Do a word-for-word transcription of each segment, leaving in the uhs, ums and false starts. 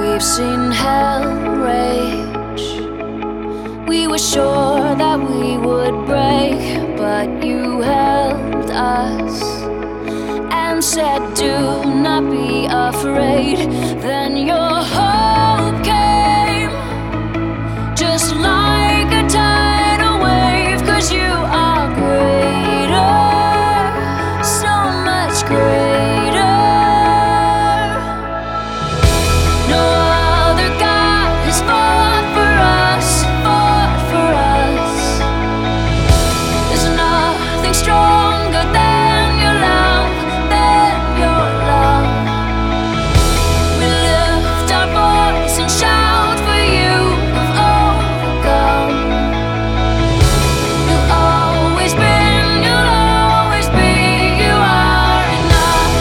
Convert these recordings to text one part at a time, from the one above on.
We've seen hell rage. We were sure that we would break, but you held us and said, do not be afraid. Then your hope came, just like a tidal wave, 'cause you are greater, so much greater. No other God has fought for us, fought for us. There's nothing stronger than your love, than your love. We lift our voice and shout, for you have overcome. You've always been, you'll always be, you are enough.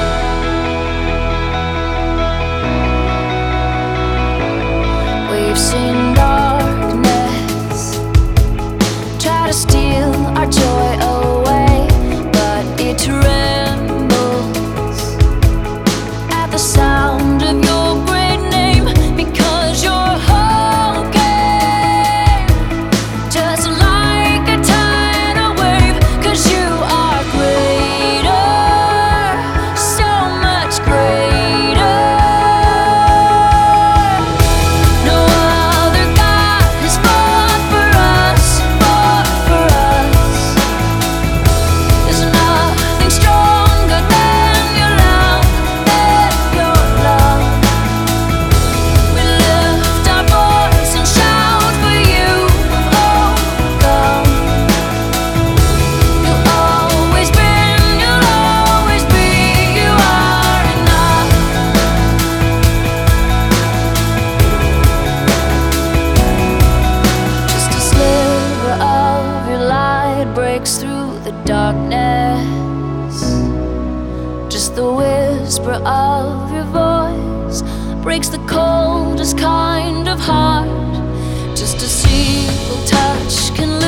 We've seen darkness try to steal our joy away, but it trembles at the sound of your great name, because your hope came, just like a tidal wave, 'cause you are greater, so much greater. No other God has fought for us, fought for us. There's nothing stronger than your love, than your love. We lift our voice and shout, for you have overcome. You've always been, you'll always be, you are enough. Just a sliver of your light breaks through the darkness. Just the whisper of your voice breaks the coldest kind of heart. Just a single touch can